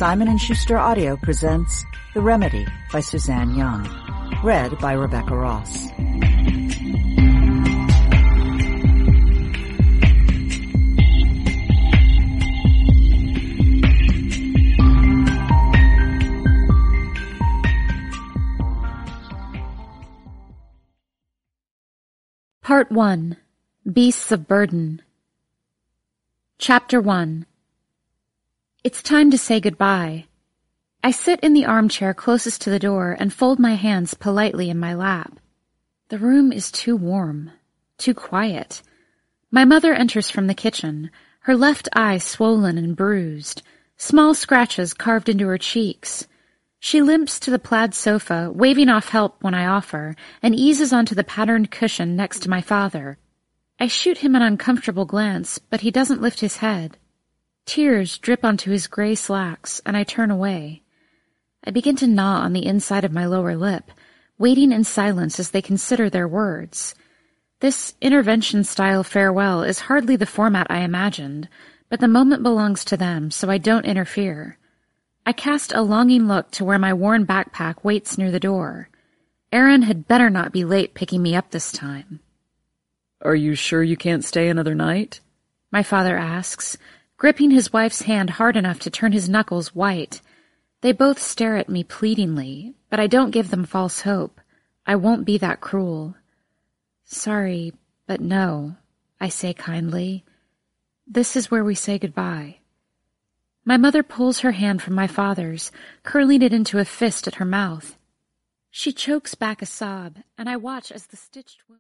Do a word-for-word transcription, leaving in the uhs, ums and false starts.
Simon and Schuster Audio presents The Remedy by Suzanne Young. Read by Rebecca Ross. Part one. Beasts of Burden. Chapter one. It's time to say goodbye. I sit in the armchair closest to the door and fold my hands politely in my lap. The room is too warm, too quiet. My mother enters from the kitchen, her left eye swollen and bruised, small scratches carved into her cheeks. She limps to the plaid sofa, waving off help when I offer, and eases onto the patterned cushion next to my father. I shoot him an uncomfortable glance, but he doesn't lift his head. Tears drip onto his gray slacks, and I turn away. I begin to gnaw on the inside of my lower lip, waiting in silence as they consider their words. This intervention-style farewell is hardly the format I imagined, but the moment belongs to them, so I don't interfere. I cast a longing look to where my worn backpack waits near the door. Aaron had better not be late picking me up this time. "Are you sure you can't stay another night?" my father asks, gripping his wife's hand hard enough to turn his knuckles white. They both stare at me pleadingly, but I don't give them false hope. I won't be that cruel. "Sorry, but no," I say kindly. "This is where we say goodbye." My mother pulls her hand from my father's, curling it into a fist at her mouth. She chokes back a sob, and I watch as the stitched wound